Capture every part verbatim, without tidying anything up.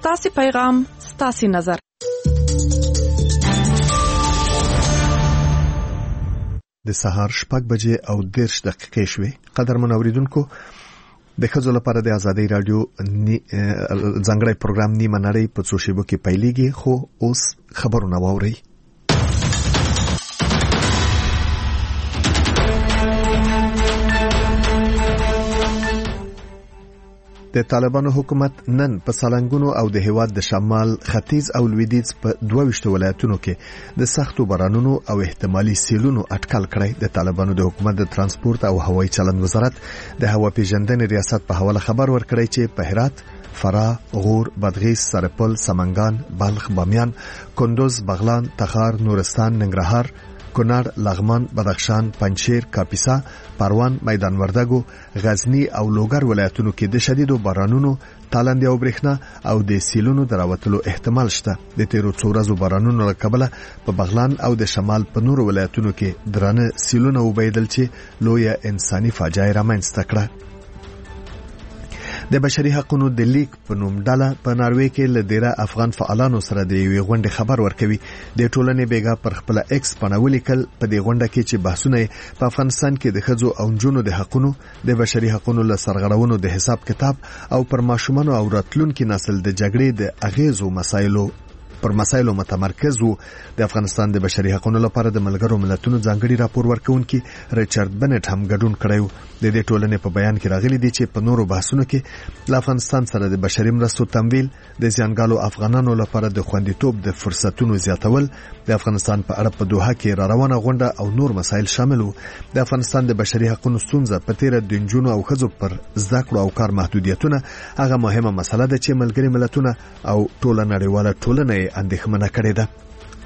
ستاسي پیغام ستاسي نظر. د سهار شپږ بجې او دېرش دقیقې شوې. قدرمن اوریدونکو، د ښځو لپاره د ازادۍ رادیو ځانګړی پروګرام نیمه نړۍ په څو شیبو کې پیلېږي، خو اوس خبرونه واورئ. د طالبانو حکومت نن په سالنګونو او د هیواد د شمال، ختیځ او لویدیځ په دوه ویشت ولایتونو کې د سختو بارانونو او احتمالي سیلونو اټکل کړی. د طالبانو د حکومت د ترانسپورت او هوایي چلند وزارت د هوا پیژندنې ریاست په حواله خبر ورکړی چې په هرات، فراه، غور، بادغیس، سرپل، سمنګان، بلخ، بامیان، کندوز، بغلان، تخار، نورستان، ننګرهار، کونړ، لغمان، بدخشان، پنجشیر، کاپیسا، پروان، میدان وردګو، غزنی او لوګر ولایتونو کې د شدیدو بارانونو، تالندې او برېښنا او د سیلونو دراوتلو احتمال شته. د تیرو څو ورځو بارانونو له کبله په بغلان او د شمال په نورو ولایتونو کې درانه سیلونه وبیدل چې لویه انساني فاجعه رامنځته کړه. د بشري حقوقو د لیک په نوم ډله په ناروې کې له ډیره افغان فعالانو سره د یوې غونډې خبر ورکوي. د ټولنې بیګا پر خپل ایکس باندې ولیکل په دې غونډه کې چې بحثونه په افغانستان کې د ښځو او نجونو د حقوقو، د بشري حقوقو له سرغړونو د حساب کتاب او پر ماشومانو او راتلونکي نسل د جګړې د اغیزو مسایلو پر مسایلو متمرکز وو. د افغانستان د بشري حقوقو لپاره د ملګرو ملتونو ځانګړي راپور ورکونکي ریچارډ بنټ هم ګډون کړی. د دې ټولنې په بیان کې راغلي دي چې په نورو بحثونو کې له افغانستان سره د بشري مرستو تمویل، د زیانګالو افغانانو لپاره د خوندیتوب د فرصتونو زیاتول، د افغانستان په اړه په دوحه کې را روانه غونډه او نور مسایل شامل وو. د افغانستان د بشري حقوقو ستونزه په تیر د نجونو او ښځو پر زده کړو او کار محدودیتونه هغه مهمه مسله ده چې ملګري ملتونه او ټوله نړیواله ټولنه اندېښمنه کړې ده.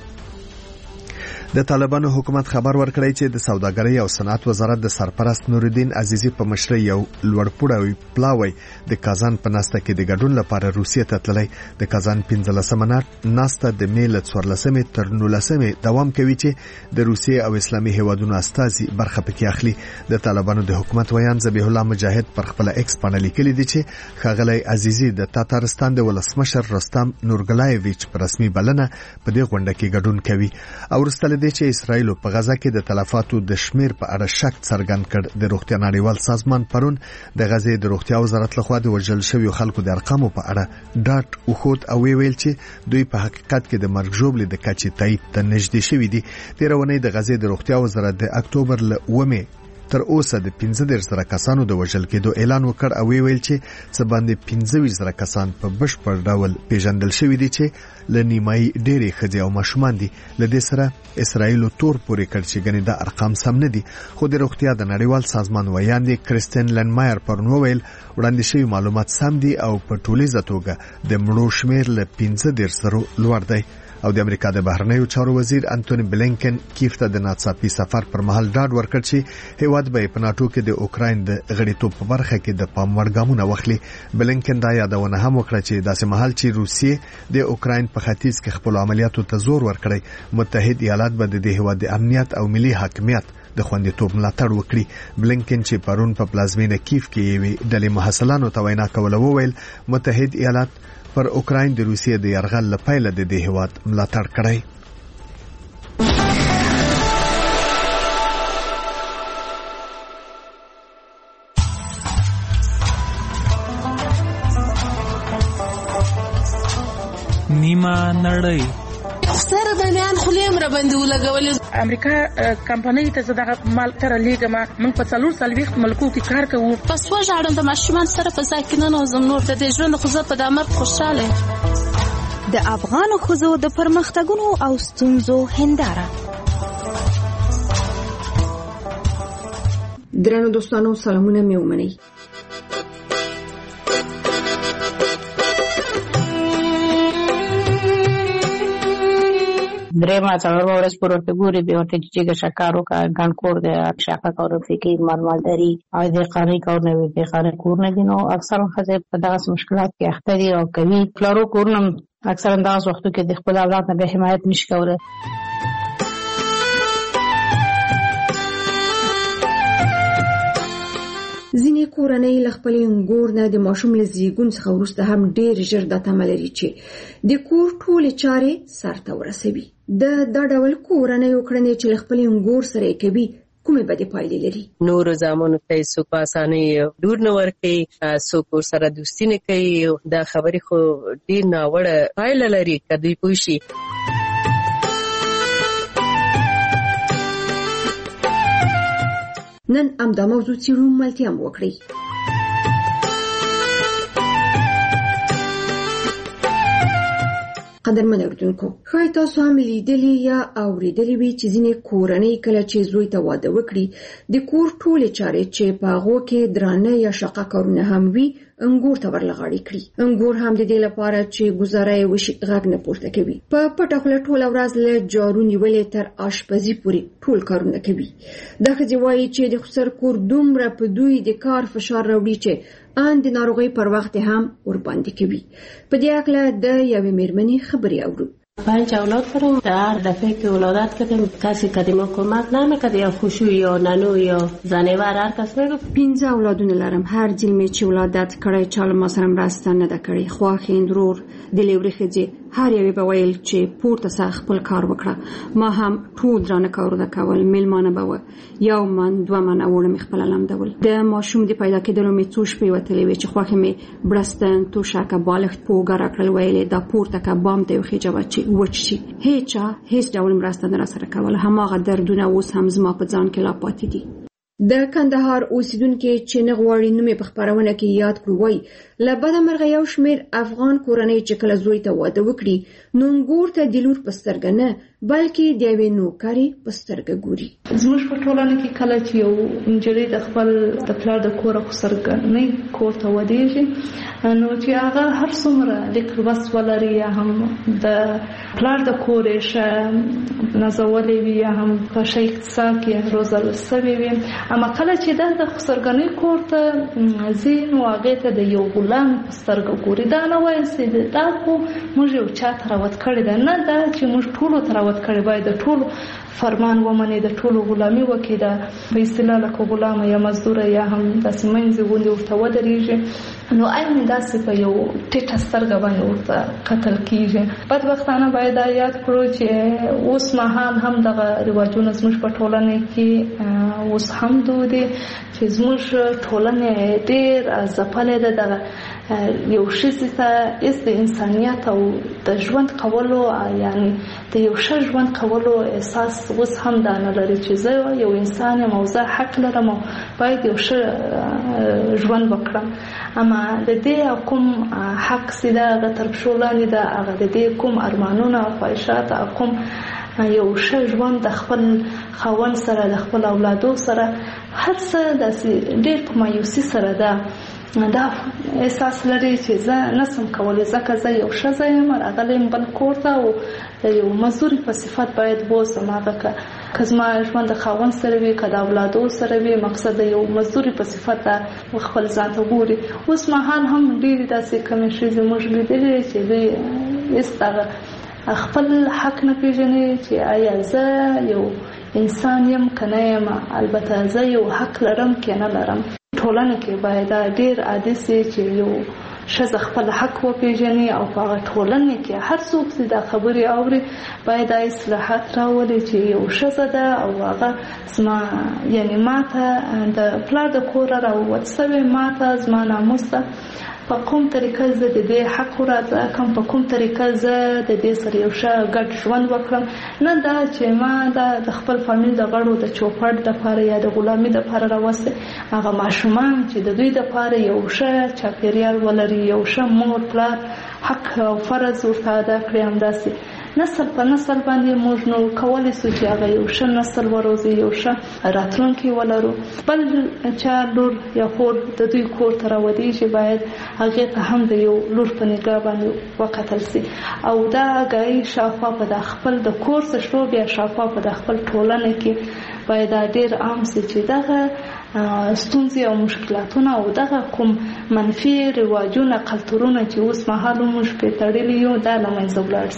د طالبانو حکومت خبر ورکړی چې د سوداګرۍ او صنعت وزارت د سرپرست نورالدین عزیزی په مشرۍ یو لوړپوړی پلاوی د کازان په ناسته کې د ګډون لپاره روسیې ته تللی. د کازان پنځلسمه ناسته د مې له څوارلسمې تر نولسمې دوام کوي چې د روسیې او اسلامي هیوادونو استازي برخه پکې اخلي. د طالبانو د حکومت ویان ذبیح الله مجاهد پر خپل ایکس باندې لیکلي دي چې ښاغلی عزیزی د تاتارستان د ولسمشر رستم نورګلایویچ په رسمي بلنه په دې غونډه کې ګډون کوي. او وروسته د چې اسرائیل په غزا کې د تلفاتو د شمیر په اړه شک څرګند کړ. د روغتیا نړیوال سازمان پرون د غزې د روغتیا وزارت لخوا د وژل شویو خلکو د ارقامو په اړه ډاټ وخود او ویل چې دوی په حقیقت کې د مرګ ژوبلې د کچې تایید ته نږدې شوي دي. تیرونی د غزې د روغتیا وزارت د اکتوبر له اومه تر اوسه د پنځه دېرش زره کسانو د وژل کېدو اعلان وکړ او ویل چې څه باندې پنځه ویشت زره کسان په بشپړ ډول پیژندل شوي دي چې له نیمایي ډېرې ښځې او ماشومان دي. له دې سره اسرائیل تور پورې کړ چې ګنې دا ارقام سم نه دي. خو د روغتیا د نړیوال سازمان ویان دي کریستین لنمایر پرون وویل وړاندې شوي معلومات سم دي او په ټولیزه توګه د مړو شمیر له پنځه دېرش زرو لوړ دی. او د امریکا د بهرنیو چارو وزیر انټونی بلینکن کیف ته د ناڅاپي سفر پر مهال ډاډ ورکړ چې هیواد به په ناتو کې د اوکراین د غړیتوب په برخه کې د پام وړ ګامونه واخلي. بلینکن دا یادونه هم وکړه چې داسې مهال چې روسیې د اوکراین په ختیځ کې خپل عملیاتو ته زور ورکړي، متحد ایالات به د هیواد د امنیت او ملي حاکمیت د خوندیتوب ملاتړ وکړي. بلینکن چې پرون په پلازمینه کیف کې یوې ډلې محصلانو ته وینا کوله وویل متحد ایالات پر اوکراین د روسیې د یرغل لپاره د دې هیواد ملاتړ کړی. نیمه نړۍ سره بنیان خلیم را باندې ولګول. امریکا کمپنۍ ته زده مال تر لیګما موږ په څلور سلويخت ملکو کې کار کوو. پس وژاړم د ماشومان سره په ځای کې نه نوزم نور د دې ژوند خو زه په دامر خوشاله. د افغان ښځو د پرمختګونو او ستونزو هنداره. درنو دوستانو سلامونه مې ومنئ. درېما څلور ورځ پر ورته ګوري به ورته چې شکارو کا ګانکور د شاکا کور فکر مالمالداري او د قانوني کور نه وي د قانوني کور نه دي. نو اکثر خزه په دغه مشکلات کې اخته دي او کوي پلارو کورنم اکثر انداز وختو کې د خپل اولاد نه به حمایت نشي کولای. ځینې کورنۍ له خپل انګور نه د ماشوم له زیږون څخه وروسته هم ډېر ژر دا تمه لري چې د کور ټولې چارې سرته ورسوي. د دا ډول کورنیو کړنې چې له خپل انګور سره یې کوي کومې بدې پایلې لري؟ نورو زامنو ته یې څوک په اسانۍ لور نه ورکوي، څوک ورسره دوستي نه کوي. دا خبرې خو ډېر ناوړه پایله لري که دوی پوه شي. نن همدا موضوع څېړو، ملتیا هم وکړئ. قدرمن اورېدونکو، ښایي تاسو هم لیدلي یا اورېدلي وي چې ځینې کورنۍ کله چې زوی ته واده وکړي د کور ټولې چارې چې په هغو کې درانه یا شاقه کارونه هم وي انګور ته ورلغاړي کړي. انګور هم د دې لپاره چې ګزاره یې وشي غږ نه پورته کوي. په پټه خوله ټوله ورځ له جارو نیولې تر آشپزي پورې ټول کارونه کوي. دا ښځې وایي چې د خسر کور دومره په دوی د کار فشار راوړي چې ان د ناروغۍ پر وخت هم ورباندې کوي. په دې اړه د یوې مېرمنې خبرې اورو. پنج اولاد دارم. در دفعه که ولادت کردیم کسی که ما کمک نمیکرد، یا خوشو یا ننو یا زنیور هر کس میگفت. پنځه اولادونه لرم. هر ځل چې ولادت کړی چا ما سره مرسته نه ده کړې. خواښې ورور د لورې ښځې هر یوې به ویل چې پورته سه خپل کار وکړه. ما هم ټول درانه کارونه کول. میلمانه به وه، یو من دوه من اوړه مې خپله لمدول. د ماشوم د پیدا کېدلو مې څو شپې وتلې وې چې خوښې مې برستن توشکه بالښت په اوږه راکړل. ویلې دا پورته که بام ته یې وخېجوه چې وچ شي. هیچا هیڅ ډول مرسته نه راسره کوله. هماغه دردونه اوس هم زما په ځان کې لا پاتې دي. د کندهار اوسیدونکي چې نه غواړي نوم یې په خپرونه کې یاد کړو وایي له بده مرغه یو شمېر افغان کورنۍ چې کله زوی ته واده وکړي نو انګور ته د لور په سترګه نه بلکې د یوې نوکرې په سترګه ګوري. زموږ په ټولنه کې کله چې یو نجلۍ د خپل د پلار د کوره خسرګنۍ کور ته ودېږي نو چې هغه هر څومره لیک لوست ولري یا هم د پلار د کور یې ښه نازولې وي یا هم په ښه اقتصاد کې روزل سوې وي، اما کله چې دا د خسرګنۍ کور ته ځي نو هغې ته د یو غلام په سترګه ګوري. دا نه وایي چې دا خو موږ یو چا ته راوت کړې ده، نه دا چې موږ ټولو ته راوت کړې، باید د ټولو فرمان ومني، د ټولو غلامي وکړي. دا په اصطلاح لکه غلامه یا مزدوره یا هم داسې منځې غوندې ورته ودرېږي نو عین داسې په یو ټیټه سترګه باندې ورته کتل کېږي. بدبختانه باید دا یاد کړو چې اوس مهال هم دغه رواجونه زموږ په ټولنه کې اوس هم دود دي چې زموږ ټولنه ډېر ځپلې ده. دغه یو ښځې ته هېڅ د انسانیت او د ژوند کولو یعنې د یو ښه ژوند کولو احساس اوس هم دا نه لري چې زه یو انسان یم او زه حق لرم او باید یو ښه ژوند وکړم. اما د دې کوم حق چې ده هغه تر پښو لاندې ده، هغه د دې کوم ارمانونه او خواهشات او کوم یو ښه ژوند د خپل خاوند سره د خپل اولادو سره هر څه داسې ډېر په مایوسي سره ده. دا احساس لري چې زه نسم کولی ځکه زه یو ښځه یم راغلی یم بل کور ته او د یو مزدوري په صفت باید بوځم. هغه که زما ژوند د خاوند سره وي که د اولادو سره وي مقصد د یو مزدوري په صفت خپل ځان ته ګوري. اوس مهال هم ډېرې داسې کمې ښځې موږ لیدلې چې دوی هېڅ دغه خپل حق نه پېژني چې آیا زه یو انسان یم که نه یم، البته زه یو حق لرم که نه لرم. ټولنه کې باید ډېر عادي سي چې یو ښځه خپل حق وپېژني او په هغه ټولنه کې هر څوک چې دا خبرې اوري باید دا اصلاحات راولي چې یو ښځه ده او هغه زما یعنې ما ته د پلار د کوره راووت سوې، ما ته زما ناموس ده، په کوم طریقه زه د دې حق راځه کوم په کوم طریقه زه د دې سره یو ښه ګډ ژوند وکړم. نه دا چې ما دا د خپل فامیل د غړو د چوپړ دپاره یا د غلامي دپاره راوستې، هغه ماشومان چې د دوی دپاره یو ښه چاپېریال ولري، یو ښه مور پلار حق او فرض ورته ادا کړي. همداسې نسل په نسل باندې موږ نو کولی سو چې هغه یو ښه نسل وروزي، یو ښه راتلونکی ولرو. بل چا لور یا خور د دوی کور ته راودېږي باید هغې ته هم د یو لور په نګاه باندې وکتل سي او دا ګایي شاوخوا په د خپل د کور څه شو بیا شاوخوا په د خپل ټولنه کې باید دا ډېر عام سي چې دغه ستونزې او مشکلاتونه او دغه کوم منفي رواجونه کلتورونه چې اوس مهال موږ پرې تړلي یو دا له منځه ولاړ سي.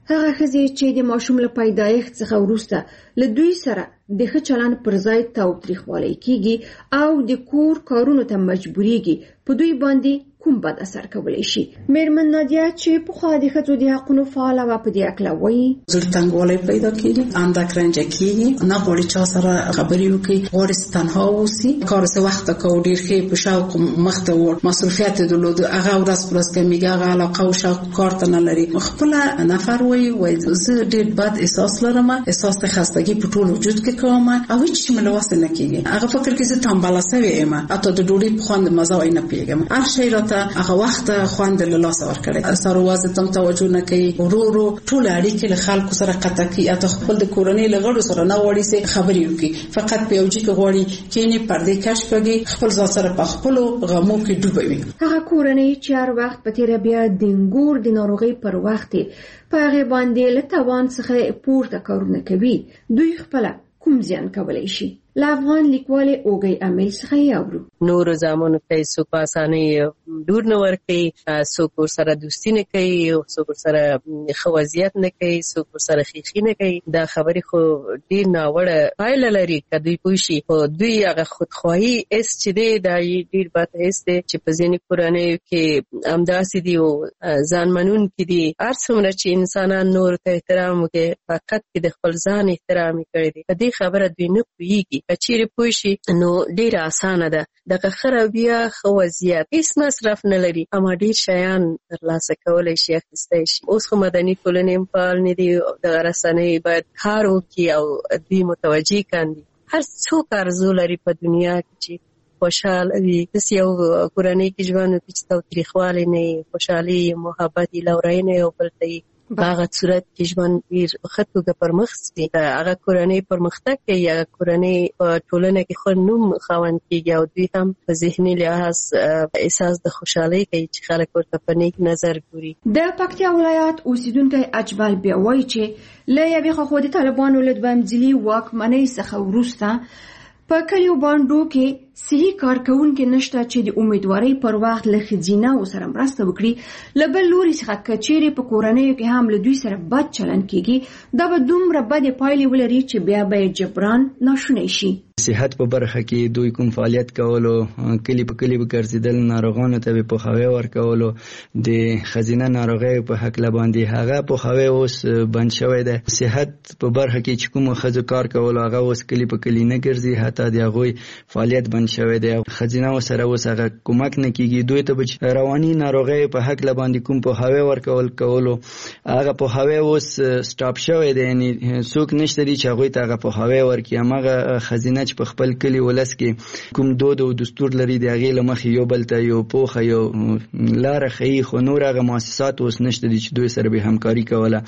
هغه ښځې چې د ماشوم له پیدایښت څخه وروسته له دوی سره د ښه چلند پر ځای تاوتریخوالی کیږي او د کور کارونو ته مجبوریږي په دوی باندې کوم بد اثر کولی شي. میرمن نادیه چې پخوا د ښځو د حقونو فعاله وه په دې هکله وایي زړه تنګوالی پیدا کېږي، اندک رنجه کېږي، نه غواړي چا سره خبرې وکړي، غواړي چې تنها واوسي، کار څه وخته کوو، ډېر ښې په شوق مخته وړ مصروفیت یې درلود، هغه ورځ په ورځ کمیږي، هغه علاقه او شوق کار ته نه لري. خپله نفر وایي وایي زه ډېر بد احساس لرم، احساس د خستګي په ټول وجود کې کوم او هیڅ شي مې له وسه نه کېږي. هغه فکر کې زه تنبله سوې یم، حتی د ډوډۍ په خوند مزه وای نه پوهېږم، هر شی راته هغه وخت خوند له لاسه ورکړی. سر وازه تم توجه نه کوي، ورو ورو ټول اړیکې له خلکو سره قطع کوي، حتی خپل د کورنۍ له غړو سره نه غواړي چې خبرې وکړي، فقط په یو ځای کې غواړي کینې پردې کش کړي، خپل ځان سره په خپلو غمو کې ډوبوي. هغه کورنۍ چې هر وخت په تېره بیا د انګور د ناروغۍ پر وخت په هغې باندې له توان څخه پورته کارونه کوي، دوی خپله کوم زیان کولی شي؟ له افغان لیکوالې اوږۍ امیل څخه یې اورو. نورو زامنو ته څوک په اسانۍ ډور نه ورکوي، څوک ورسره دوستي نه کوي، څوک ورسره ښه وضعیت نه کوي، څوک ورسره ښیښي نه کوي. دا خبرې خو ډېر ناوړه پایله لري که دوی پوه شي. خو دوی هغه خودخواهي حس چې دی دا یې ډېر بد حس دی چې په ځینې کورنیو کې همداسې دي او ځان منونکي دي. هر څومره چې انسانان نورو ته احترام وکړي، فقط کې د خپل ځان احترام یې کړی دی. په دې خبره دوی نه پوهېږي. که چیرې پوه شي نو ډېره اسانه ده. دغه ښه رویه، ښه وضعیت، هېڅ مصرف نه لري، اما ډېر شیان ترلاسه کولی شي، اخیستی شي. اوس خو مدني ټولنې هم فعال نه دي، دغه رسنۍ باید کار وکړي او دوی متوجه کاندي. هر څوک آرزو لري په دنیا کې چې خوشحاله وي، داسې یو کورنۍ کې ژوند وکړي چې تاوتریخوالی نه وي، خوشحالي، محبت، لورینه یو بل ته وي. په هغه صورت کې ژوند ډېر ښه توګه پرمخ ځي. هغه کورنۍ پرمختګ کوي، هغه کورنۍ په ټولنه کې ښه نوم خاوند کېږي او دوی هم په ذهني لحاظ احساس د خوشحالۍ کوي چې خلک ورته په نیک نظر ګوري. د پکتیا ولایت اوسیدونکی اجمل بیا وایي چې له یوې خوا د طالبانو له دویم ځلي واکمنۍ څخه وروسته په کلیو بانډو کې صحي کارکوونکي نشته چې د امیدوارۍ پر وخت له ښځیناو سره مرسته وکړي. له بل لوري څخه که چیرې په کورنیو کې هم له دوی سره بد چلند کېږي، دا به دومره بدې پایلې ولري چې بیا به یې جبران ناشونی شي. صحت په برخه کې دوی کوم فعالیت کولو، کلی په کلی به ګرځېدل، ناروغانو ته به پوهاوی ورکولو، د ښځینه ناروغیو په هکله باندې هغه پوهاوی اوس بند شوی دی. صحت په برخه کې چې کومو ښځو کار کولو هغه اوس کلی په کلی نه ګرځي، حتی د هغوی فعالیت بند شوی دی. ښځینهو سره اوس هغه کومک نه کېږي. دوی ته به رواني ناروغیو په هکله باندې کوم پوهاوی ورکول کولو هغه پوهاوی اوس سټاپ شوی دی، یعنې څوک نشته دي چې هغوی ته هغه پوهاوی ورکړي. هماغه ښځینه چې په خپل کلی ولس کې کوم دود او دستور لري، د هغې له مخې یو بل ته یو پوخه یو لاره ښیي، خو نور هغه مؤسسات اوس نشته دي چې دوی سره به همکاري کوله.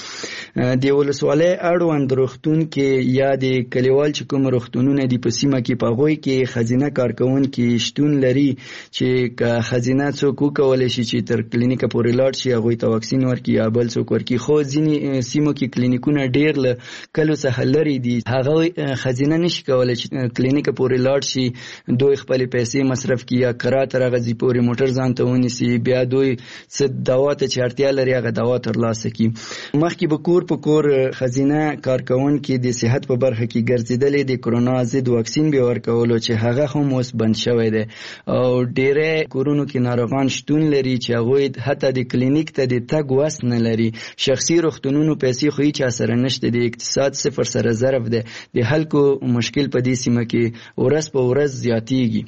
د ولسوالۍ اړوند روغتون کې یا د کلیوال چې کوم روغتونونه دي په سیمه کې، په هغوی کې ښځینه کارکوونکي شتون لري چې که ښځینه څوک وکولی شي چې تر کلینیکه پورې لاړ شي، هغوی ته واکسین ورکړي یا بل څوک ورکړي. خو ځینې سیمو کې کلینیکونه ډېر له کلو څخه لرې دي، هغوی ښځینه نشي کولی چې کلینیکه پورې لاړ شي، دوی خپلې پیسې مصرف کړي یا کرا تر هغه ځي پورې موټر ځان ته ونیسي، بیا دوی څه دوا ته چې اړتیا لري هغه دوا ترلاسه کړي. مخکې به کور په کور ښځینه کارکوونکي د صحت په برخه کې ګرځېدلې، د کرونا ضد واکسین به ورکولو چې هغه هم اوس بند شوی دی او ډېری کورونو کې ناروغان شتون لري چې هغوی حتی د کلینیک ته د تګ وس نه لري. شخصي روغتونونو پیسې خو هیچا سره نشته، د اقتصاد صفر سره ضرب دی. د خلکو مشکل په دې سیمه کې ورځ په ورځ زیاتیږي.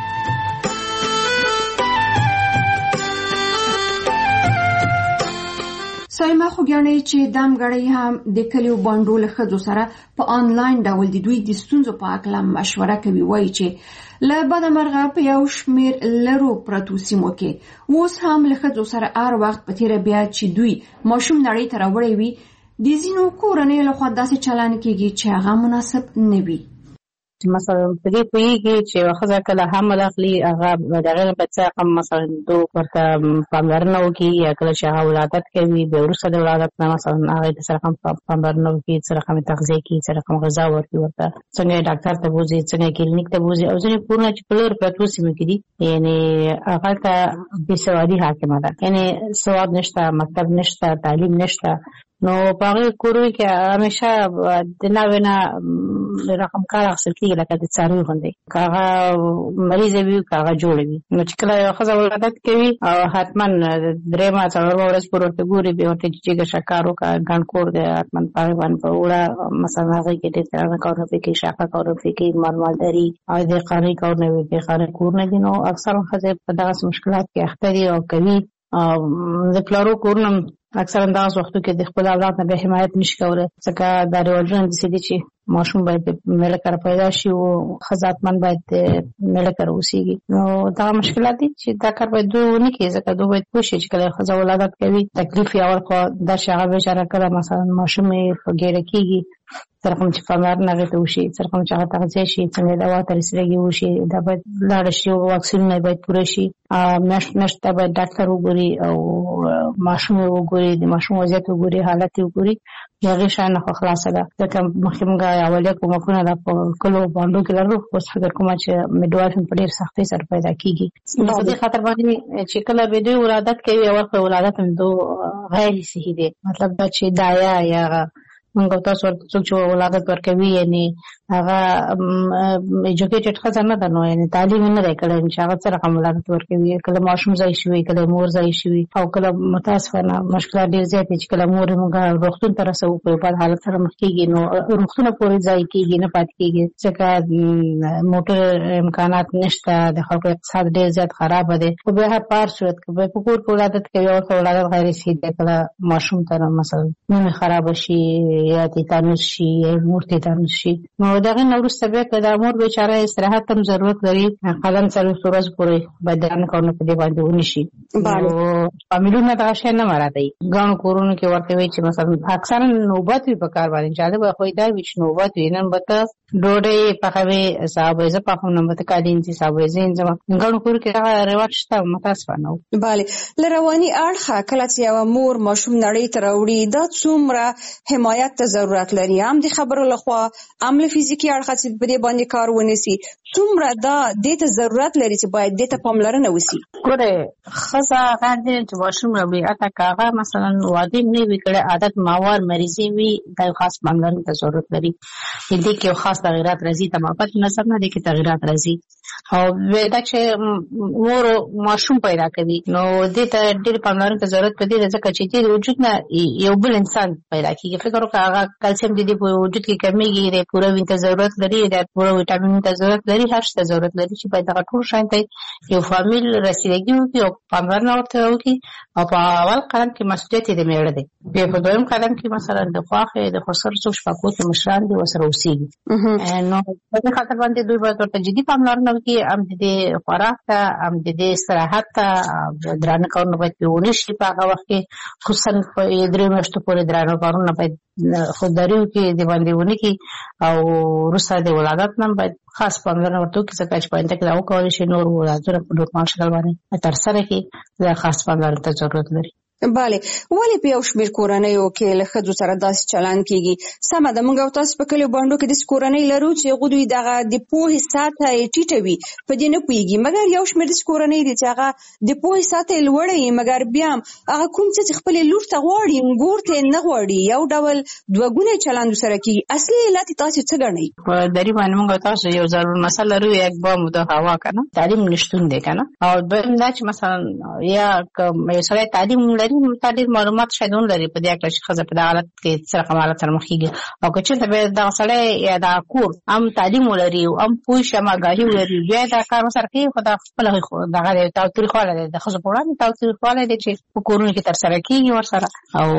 سایمه خو ګڼي چې دمګړی هم د کلیو بانډو له ښځو سره په آنلاین ډول د دوی د ستونزو په هکله مشوره کوي. وایي چې له بده مرغه په یو شمېر لرو پرتو سیمو کې اوس هم له ښځو سره هر وخت په تېره بیا چې دوی ماشوم نړۍ ته راوړی وي، د ځینو کورنیو لخوا داسې چلند کېږي چې هغه مناسب نه وي. مثلا په دې پوهیږي چې ښځه کله حمل اخلي هغه د هغې بچه هم مثلا دو ورته پاملرنه وکړي یا کله چې هغه ولادت کوي بیا وروسته د ولادت نه مثلا هغې ته څه رقم پاملرنه وکړي څه رقم تغذیه کړي څه رقم غذا ورکړي ورته څنګه ډاکټر ته بوځي څنګه کلینیک ته بوځي او ځینې کورونه چې په لرې پرتو سیمو کې دي یعنې هغه ته بېسوادي حاکمه ده یعنې سواد نشته مکتب نشته تعلیم نشته نو په هغې کورونو کې همیشه د ناوې نه رقم کار اخیستل کېږي لکه د څاروي غوندې که هغه مریضه وي که هغه جوړه وي نو چې کله یوه ښځه ولادت کوي او حتما درېیمه څلورمه ورځ پورې ورته ګوري بیا ورته جګه شکر وکړه ګڼ کور دی حتما په هغې باندې په وړه مثلا هغې کې ډېر درانه کارونه پرې کوي شاقه کارونه پرې کوي مالمالداري او دهقاني کارونه وي دهقاني کورونه دي نو اکثره ښځې په دغسې مشکلات کې اخته دي او کوي د پلارو کورونه اکثرا دغه وختو کې د خپل اولاد نه به حمایت نشي کولی ځکه دا رواجونه داسې دي چې ماشوم باید د میړه کره پیدا شي او ښځه حتما باید د میړه کره اوسېږي نو دغه مشکلات دي چې دا کار باید دوی ونه کړي ځکه دوی باید پوه شي چې کله ښځه ولادت کوي تکلیف یې اول خوا دا چې هغه بېچاره کله مثلا ماشوم یې په ګیډه کېږي څه رقم چې پاملرنه هغې ته وشي څه رقم چې هغه تغذیه شي څنګه دوا ته رسېدګي وشي دا باید لاړه شي او واکسینونه باید پوره شي میاشت میاشت ته باید ډاکټر وګوري او ماشوم یې وګوري د ماشوم وضعیت وګوري حالت یې وګوري د هغې شیان نه خو خلاصه ده ځکه مخکې موږ اولیه کومکونه دا په کلو بانډو کې لرو اوس فکر کومه چې میډوایف په ډېر سختۍ سره پیدا کېږي نو په دې خاطر باندې چې کله به دوی ولادت کوي اول خو ولادت هم دو غیر صحي دی مطلب دا چې دایا یا موږ تاسو ورته څوک چې ولادت ورکوي یعنې هغه ایجوکیټډ ښځه نه ده نو یعنې تعلیم یې نه دی کړی چې هغه څه رقم ولادت ورکوي کله ماشوم ځای شوي کله مور ځای شوي او کله متاسفانه مشکلات ډېر زیات دي چې کله مور موږ روغتون ته رسوو په بد حالت سره مخ کېږي نو روغتونه پورې ځای کېږي نه پاتې کېږي ځکه موټر امکانات نشته د خلکو اقتصاد ډېر زیات خرابه دی خو بیا په هر صورت کې به په کور کې ولادت کوي او ولادت غیر صحي دی کله ماشوم ته مثلا نومې خرابه شي یا تیتانوس شي یا مور تیتانوس شي نو د هغې نه وروسته بیا که د مور بېچاره استراحت هم ضرورت لري قلم څلوېښت ورځو پورې باید درانه کارونه په دې باندې ونې شي نو فامیلونه دغه شی نه مراعاتوي ګڼو کورونو کې ورته وایي چې مثلا اکثرا نوبت وي په کار باندې جالبه خو دا وي چې نوبت وي نن به ته ډوډۍ پخوې صاحب زه پخوم نن به ته کالي انځي صاحب زه انځم ګڼو کورو کې هغه رواج شته متاسفانه بله له رواني اړخه کله چې یوه مور ماشوم نړۍ ته راوړي دا څومره حمایت ته ضرورت لري هم د خبرو لخوا هم له فزیکي اړخه چې په دې باندې کار ونیسي څومره دا دې ته ضرورت لري چې باید دې ته پاملرنه وشي ګوره ښځه هغه دی چې ماشوم راوړي حتی که هغه مثلا واده نه وي کړی عادت ماوار مریضي وي دا یو خاص پاملرنې ته ضرورت لري دې کې یو خاص تغیرات راځي تمامت نظر نه دې کې تغیرات راځي او دا چې مور ماشوم پیدا کوي نو دې ته ډېر پاملرنې ته ضرورت پرې دی ځکه چې دې وجود نه یو بل انسان پیدا کېږي فکر وکړه هغه کلسیم د دې په وجود کې کمیږي د پوره وین ته ضرورت لري د پوره ویټامین ته ضرورت لري هر څه ته ضرورت لري چې باید دغه ټول شیان ته یو فامیل رسیدګي وکړي او پاملرنه ورته وکړي او په اول قدم کې مسؤلیت یې د میړه دی بیا په دویم قدم کې مثلا د خواښې د خسر څوک چې په کور کې مشران دي ورسره اوسېږي نو په دې خاطر باندې دوی باید ورته جدي پاملرنه وکړي هم د دې خوراک ته هم د دې استراحت ته درانه کارونه باید پرې ونه شي په هغه وخت کې خصوصا په درېیو میاشتو پورې درانه کارونه باید خودداري وکړي د باندې ونه کړي او وروسته د ولادت نه باید خاص پاملرنه ورته وکړي ځکه چې په آینده کې دا وکولی شي نور ولادتونه په نورمال شکل باندې ترسره کړي دا خاص پاملرنې ته ضرورت لري بله ولې په یو شمېر کورنیو کې له ښځو سره داسې چلند کېږي سمه ده موږ او تاسو په کلیو بانډو کې داسې کورنۍ لرو چې هغوی دوی دغه د پوهې سطحه یې ټیټه وي په دې نه پوهېږي مګر یو شمېر داسې کورنۍ دي چې هغه د پوهې سطحه یې لوړه وي مګر بیا هم هغه کوم څه چې خپلې لور ته غواړي ګور ته یې نه غواړي یو ډول دوه ګونی چلند ورسره کېږي اصلي علت یې تاسې څه ګڼئ په دري باندې موږ او تاسو یو ضرور مسله لرو یک بام د هوا که نه تعلیم نشتون دی که نه او دویم دا چې مثلا یا یو سړی تعلیم لري تا ډېر معلومات شاید ونه لري په دې هکله چې ښځه په دغه حالت کې څه رقم حالت سره مخ کېږي او که چېرته بیا دغه سړی یا دغه کور هم تعلیم ولري هم پوه شي هم آګاهي ولري بیا دا کار ورسره کوي خو دا خپله دغه دی تاوتریخوالی دی د ښځو په وړاندې تاوتریخوالی دی چې په کورونو کې ترسره کېږي ورسره او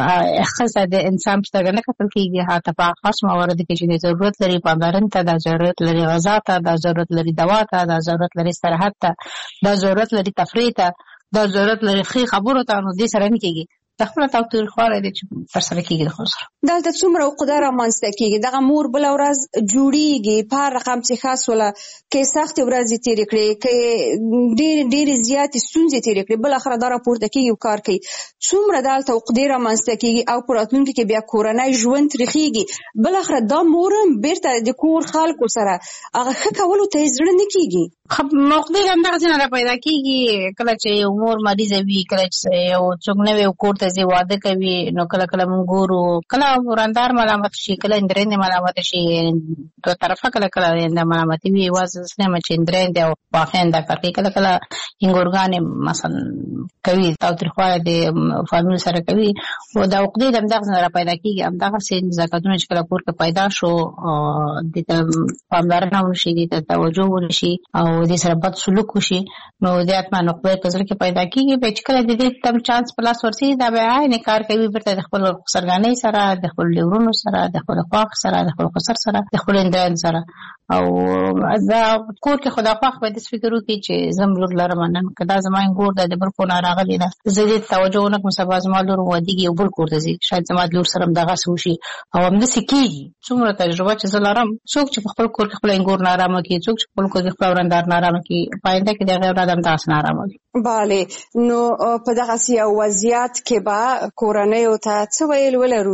ښځه د انسان په سترګه نه کتل کېږي حتی په خاص مواردو کې چې د ضرورت لري پاملرنې ته دا ضرورت لري غذا ته دا ضرورت لري دوا ته دا ضرورت لري استراحت ته دا ضرورت لري تفریح ته دا ضرورت لري ښې خبرو ته نو دې سره نه کېږي د خپل تاوتریخوالی دی چې ترسره کېږي د خلکو سره. دلته څومره عقده رامنځته کېږي؟ دغه مور بله ورځ جوړېږي په هر رقم چې خاص وله کې سختې ورځې تېرې کړې کې ډېرې ډېرې زیاتې ستونزې تېرې کړې بالاخره دا راپورته کېږي او کار کوي. څومره دلته عقدې رامنځته کېږي او په راتلونکي کې بیا کورنی ژوند تریخېږي. بالاخره دا مور هم بیرته د کور خلکو سره هغه ښه کولو ته یې زړه نه کېږي. عقدې همدغسې نه راپیدا کېږي. کله چې یو مور مریضه وي، کله چې یو څوک نوی کور ته ځي واده کوي، نو کله کله موږ ګورو کله ورندار ملامت شي، کله اندرېندې ملامت شي، دوه طرفه کله کله د ملامتي وي. یوازې زه نه یم چې اندرېندې او واقعا دا کار کوي. کله کله انګورګانې مثلا کوي، تاوتریخوالی د فامیل سره کوي. او دا عقدې د همدغسې نه راپیدا کېږي. همدغسې نزاکتونه چې کله کور کې پیدا شو، دې ته پاملرنه ونشي، دې ته توجه ونشي او دې سره بد سلوک وشي، نو د حتما عقدې په زړه کې پیدا کېږي. بیا چې کله د دې تم چانس په لاس ورسي، دا بیا عین کار کوي بیرته د خپل خسرګانۍ سره، د خپل ورونو سره، د خپل خواښ سره، د خپل خسر سره، د خپل اندرین سره. او دا کور کې خدا خواښ باید داسې فکر وکړي چې زه لور لرم، نن که دا زما انګور ده د بل کور نه راغلې ده، زه دې ته توجه ونه کړم، سبا زما لور واده کېږي او بل کور ته ځي، شاید زما د لور سره هم دغسې وشي. او همداسې کېږي. څومره تجربه چې زه لرم، څوک چې په خپل کور کې خپل انګور نارامه کړي، څوک چې په خپل کور کې خپل ورندار نارامه کړي، په آینده کې د هغې اولاد هم دغسې نارامه وي. بله، نو په دغسې یو وضعیت کې به کورنیو ته څه ویل ولرو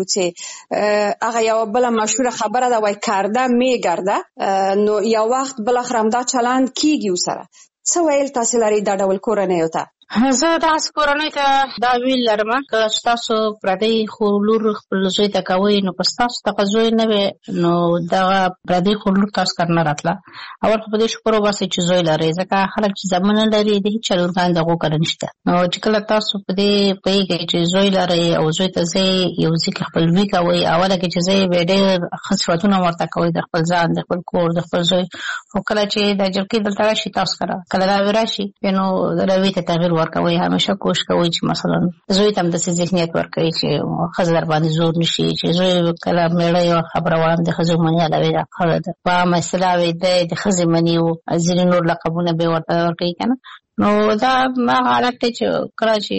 چې هغه یوه بله مشهوره خبره ده، وایي کرده میګرده. نو یو وخت بالاخره همدا چلند کېږي ورسره. څه ویل تاسې لرئ دا ډول کورنیو ته؟ زه داسې کورنۍ ته دا ویل لرم، که ستاسو پردی خور لور خپل زوی ته کوئ، نو که ستاسو دغه زوی نه وي، نو دغه پردی خور لور تاسو کار نه راتله. اول خو په دې شکر وباسئ چې زوی لرئ، ځکه خلک چې زامن نه لري د هېچا لورګانې د هغو کره نشته. نو چې کله تاسو په دې پوهېږئ چې زوی لرئ او زوی ته ځئ، یو ځای کې خپلوي کوئ، اوله کې چې ځئ بیا ډېر ښه صفتونه ورته کوئ د خپل ځان، د خپل کور، د خپل زوی. خو کله چې دا جلکۍ دلته راشي تاسو کره، کله دا راشي، نو رویې ته تغییر ورکوئ. همیشه کوشش کوئ چې مثلا زوی ته هم داسې ذهنیت ورکوئ چې ښځه در باندې زور نشي، چې زوی کله مېړه یوه خبره وایم د ښځو مني هلوی دا ښه ده، په عامه اصطلاح وایي دی د ښځې مني و، ځینې نور لقبونه به یې ورته ورکوي که نه. نو دا هغه حالت دی چې کله چې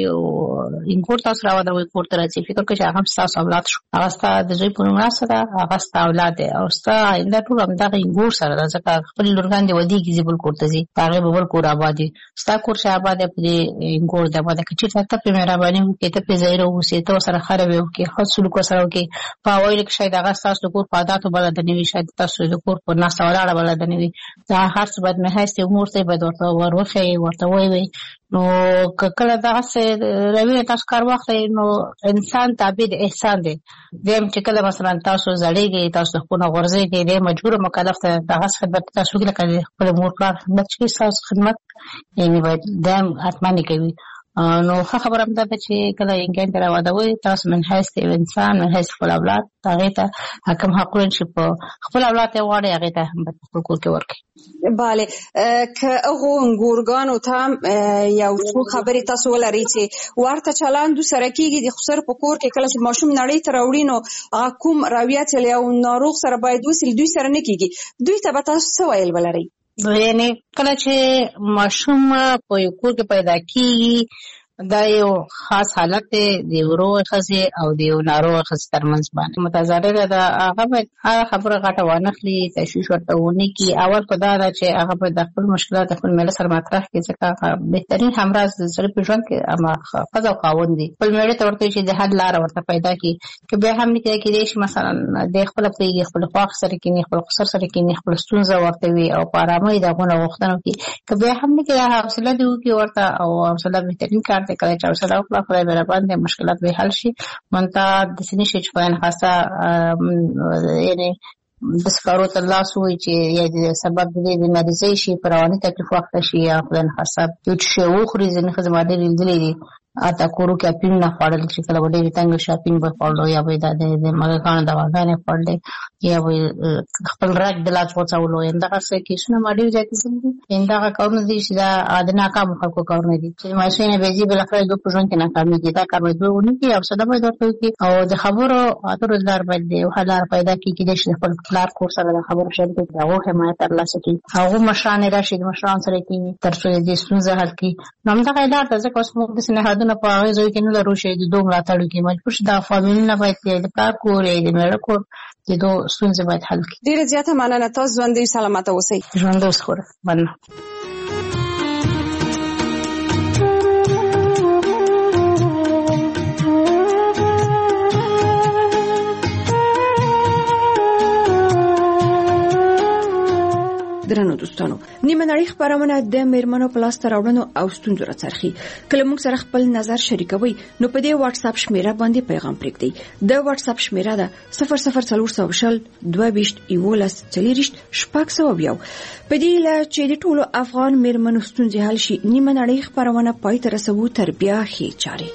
انګور تاسو راودروئ کور ته راځي، فکر کوئ چې هغه هم ستاسو اولاد شو، هغه ستا د زوی په نوم ناسته ده، هغه ستا اولاد دی او ستا آینده ټول همدغه انګور سره ده. ځکه خپلې لورګانې دې ودېږي ځي بل کور ته ځي، په هغې به بل کور اباد وي. ستا کور چې اباد دی په دې انګور دی اباد دی. که چېرته ته پرې مهرباني وکړې، ته پرې ظاهره واوسې، ته ورسره ښه رویه وکړې، ښه سلوک ورسره وکړې، په اوایلو کې شاید هغه ستاسو د کور په عاداتو بلده نه وي، شاید تاسو د کور په ناسته ولاړه بلده نه وي. دا هر څه باید نهایست یو مور ته باید ورته ور وښیئ، ورته ووایئ. نو که کله دغسې رویې تاسو کار واخلئ، نو انسان تابع د احسان دی. دیم چې کله مثلا تاسو زړېږئ، تاسو د خپل نه غورځېږئ، دی مجبور مکلف ته دغسې خدمت تاسو وکړي لکه د خپل مور پلار خدمت چې کوي، ستاسو خدمت یعنې باید دایم حتما یې کوي. نو ښه خبره هم دا ده چې کله انګان ته راودوئ، تاسو من حیث د انسان، من حیث خپل اولاد، هغې ته کوم حقونه چې په خپل اولاد ته یې غواړئ، هغې ته هم باید په خپل کور کې ورکړئ. بله، که هغو انګورګانو ته یو څو خبرې تاسو ولرئ چې ورته چلند سره کېږي، د خسر په کور کې کله چې ماشوم نړۍ ته راوړي، نو هغه کوم رویت له یو ناروغ سره باید وسي، دوی سره نه کېږي، دوی ته به تاسو څه ویل ولرئ؟ یعنې کله چې ماشوم په یو کور کې پیدا کېږي، دا یو خاص حالت دی د یو روغې ښځې او د یو ناروغې ښځې ترمنځ باندې متضرره ده. هغه باید هغه خبره غټه وانخلي، تشویش ورته ونه کړي. اول خو دا ده چې هغه باید د خپل مشکلات د خپل مېړه سره مطرح کړي، ځکه بهترین همراز د سړي په ژوند کې هغه ښځه او خاوند دي. خپل مېړه ته ورته وایي چې د حل لاره ورته پیدا کړي. که بیا هم نه کېدای شي مثلا دی خپله پوهېږي، خپل خواښ سره کښېني، خپل خسر سره کښېني، خپله ستونزه ورته وي او په ارامۍ د هغو نه غوښتنه وکړي. که بیا هم نه کېدای، حوصله دې وکړي ورته، او حوصله بهترین کار دی. کله چې حوصله وکړه، خدای مهربان دی، مشکلات به حل شي. منتها داسې نه شي چې خدای نخواسته یعنې داسې کارو ته لاس ووایي چې یا د سبب د دې د مریضۍ شي، په رواني تکلیف واخته شي، یا خدای نخواسته یو څه شی وخوري. ځینې ښځې ما ډېر لیدلي دي اته کورو کې اپین نه خوړل، چې کله به ډېرې تنګ شي اپین به خوړلو، یا به یې د مږکانو دواګانې خوړلې، یا به خپل رګ د لاس غوڅولو. همدغسې کیسونه ما ډېر زیات لیدلي دي. همدغه کارونه دي چې دا د ناکامو خلکو کارونه دي، چې ماشوم یې به ځي بالاخره دوی په ژوند کې ناکامېږي. دا کار باید دوی ونه کړي، حوصله باید ورته وکړي، او د خبرو اترو لار باید د یو ښه لار پیدا کړي، کېدای شي د خپل پلار کور سره د خبرو شریکه کړي، هغو حمایت ترلاسه کړي، هغو مشران یې راشي د مشرانو سره یې کښېني تر څو د دې ستونزه حل کړي. نو همدغه یې لار ده. ځکه اوس موږ داسې نهادونه اولادونه په هغه ځای کې نه لرو چې د دوه ملاتړو کې مجبور شي دا فامیلونه باید د پلار کور د میړه کور د دوه ستونزې باید حل کړي. ډیره زیاته مننه. تاسو ژوندۍ سلامت اوسئ. ژوندۍ اوسئ. مننه. درنو دوستانو، نیمه نړۍ خبرونه د میرمنو په لاس راوړنو او ستونزو راڅرخي. کله موږ سره خپل نظر شریکوي نو په دې واتس اپ شمیره باندې پیغام پرېږدئ. د واتس اپ شمیره ده صفر صفر څلور سوه شل دوه ویشت یولس څلوېښت شپږ سوه یو. په دې له چې د ټولو افغان میرمنو ستونزې حل شي، نیمه نړۍ خبرونه پای ته رسوو تر بیا ښې چارې.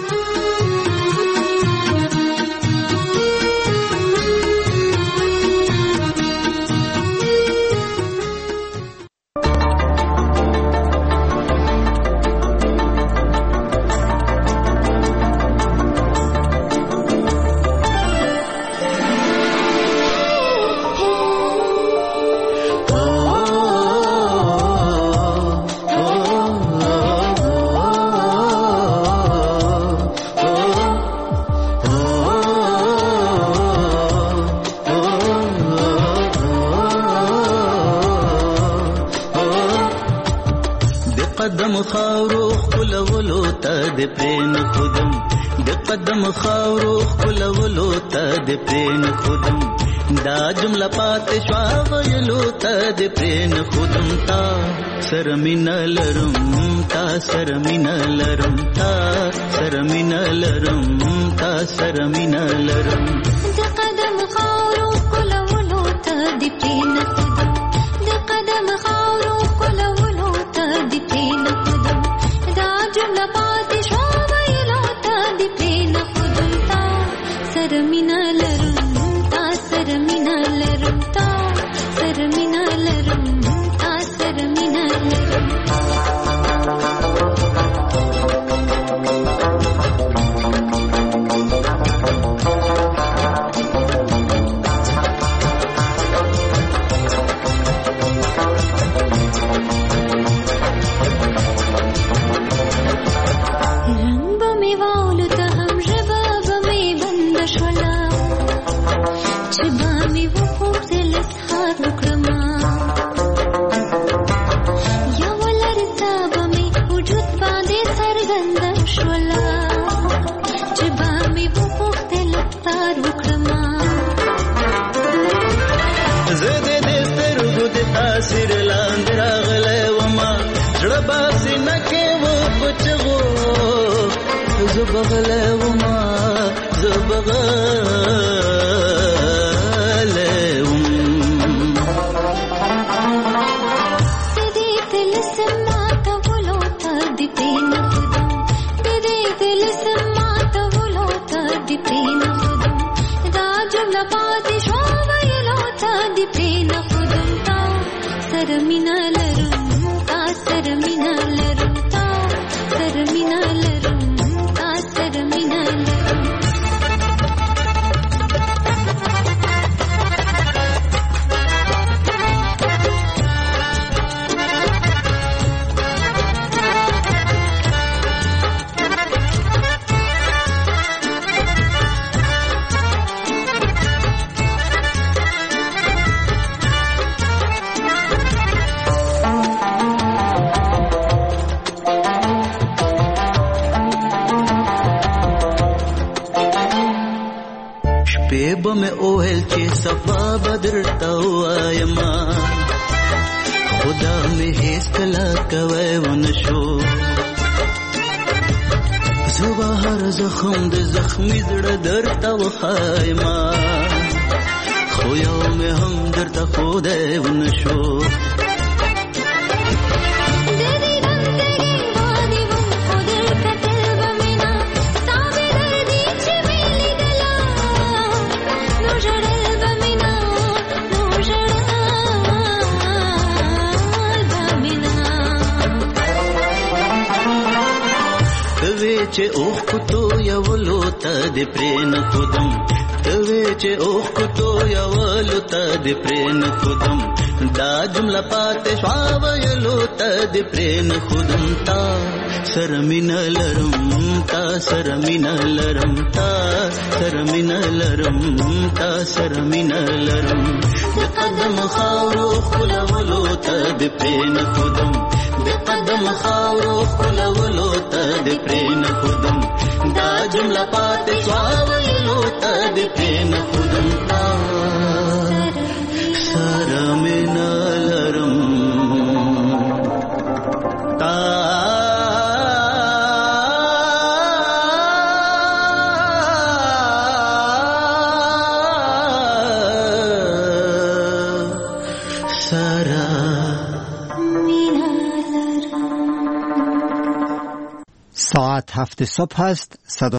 قدم خاورو خلولو ته د پرین خودم د قدم خاورو خلولو ته د پرین خودم دا جمله پات شوا ویلو ته د پرین خودم تا سرمین لرم تا سرمین لرم تا سرمین لرم تا سرمین لرم د قدم خاورو خلولو ته د پرین خودم د قدم خاورو خلولو ته د پرین خودم دا جمله پات شوا ویلو ته د پرین خودم تا سرمین لرم تا سرمین لرم تا سرمین لرم تا سرمین لرم تاثیر لاندې راغلی وما زړه باسي نه کې و پچغو زه بغلی وما زه بغلی وم د دې طلسم ماتولو ته د پرین خودم د دې طلسم ماتولو ته د پرین خودم دا جمله پاتې شوه ویلو ته د پرین خودم تا سرمین لرم تا سرمین لرم تا سرمین لرم تا سرمین لرم به مې اوهل چې صفا بدر تا وایما خدا مې هیڅ کله کوي ونشو زه هر زخم د زخمي زړه درته وخایما خو یو مې هم درته خدای ونشو چې اوخ کتو یو لوته د پرین خودم توی چې اوخ کوټو یولو ته د پرین خودم دا جمله پاتې شوا ویلو ته د پرین خودم تا سره مینه لرم تا سره مینه لرم تا سره مینه لرم تا سره مینه لرم د قدم خاورو خپلولو ته د پرین خودم د قدم خاورو خپلولو ته د پرین خودم دا جمله پاتې شوا ویلو ته د پرین خودم تا سره مینه لرم تا ساعت هفت صبح است.